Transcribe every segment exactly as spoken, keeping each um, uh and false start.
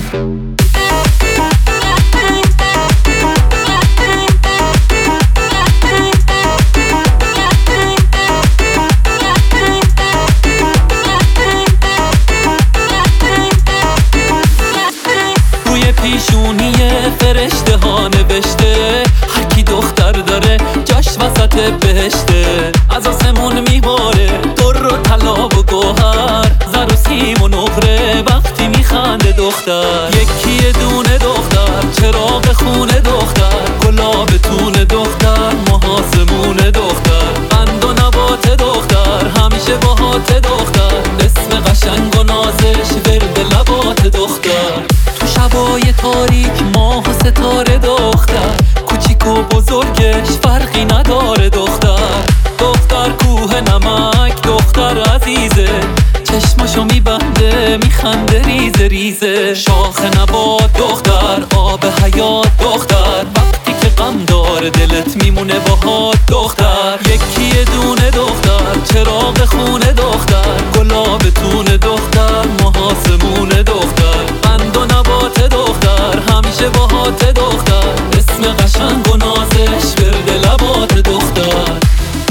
پیشونی فرشته ها نوشته هر کی دختر داره جاش وسط بهشته. از آسمون میباره در و طلا و گوهر، زر و سیم و نقره وقتی میخنده دختر. یکی دونه دختر، چراغ خونه دختر، گلاب تون دختر، محاسمون دختر، قند و نبات دختر، همیشه باهات دختر، اسم قشنگ و نازش ورد لبات دختر. شبای تاریک ماه و ستاره دختر، کوچیک و بزرگش فرقی نداره دختر. دختر کوه نمک دختر عزیزه، چشماشو میبنده میخنده ریزه ریزه. شاخ نبات دختر، آب حیات دختر، وقتی که غم داره دلت میمونه باهات دختر. یکی دونه دختر، چراغ خونه دختر، گلاب تون دختر، محاسمون دختر، قند و نبات دختر، همیشه باهات دختر، اسم قشنگ و نازش ورد لبات دختر.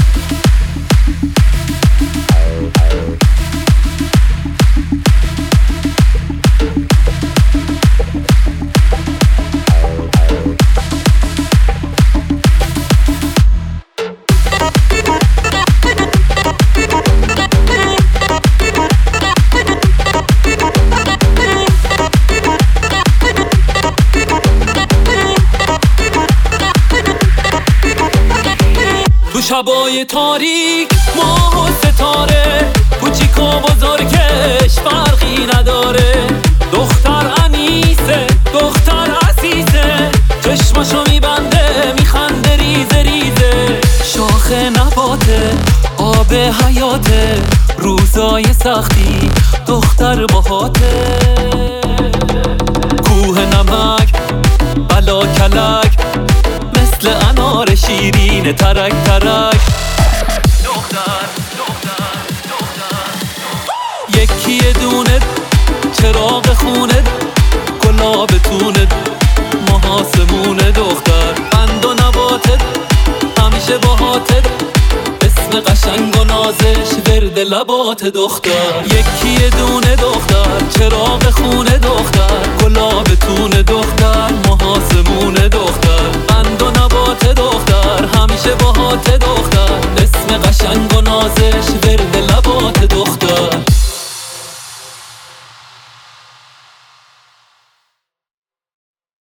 تو شبای تاریک ماه و ستاره، کوچیک و بزرگش فرقی نداره. دختر انیسه دختر عزیزه، چشماشو میبنده میخنده ریزه ریزه. شاخ نباته آب حیاته، روزای سختی دختر باهاته. کوه نمک بلا کلک، مثل انار شیرین ترک ترک. دختر دختر دختر یکی دونه، چراغ خونه، گلاب تونه، محاسمون دختر، قند و نباتت، همیشه باهاتت، اسم قشنگ و نازش ورد لبات دختر. یکی دونه دختر، چراغ خونه دختر، گلاب تون دختر، محاسمون دختر، قند و نبات دختر، همیشه باهات دختر، اسم قشنگ و نازش